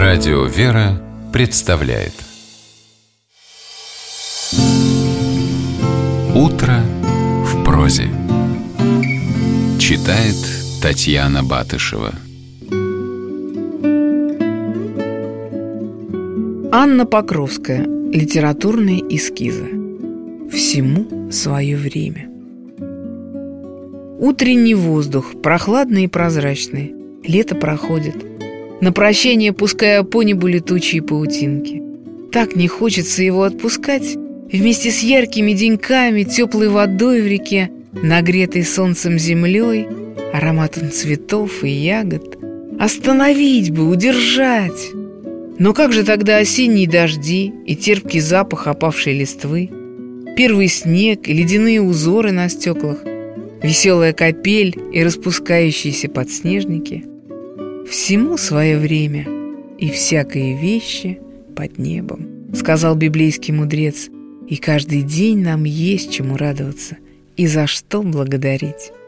Радио «Вера» представляет «Утро в прозе». Читает Татьяна Батышева. Анна Покровская. Литературные эскизы. Всему свое время. Утренний воздух, прохладный и прозрачный. Лето проходит. На прощание пуская по небу летучие паутинки. Так не хочется его отпускать. Вместе с яркими деньками, теплой водой в реке, нагретой солнцем землей, ароматом цветов и ягод. Остановить бы, удержать. Но как же тогда осенние дожди и терпкий запах опавшей листвы, первый снег и ледяные узоры на стеклах, веселая капель и распускающиеся подснежники? «Всему свое время, и всякие вещи под небом», — сказал библейский мудрец, «и каждый день нам есть чему радоваться и за что благодарить».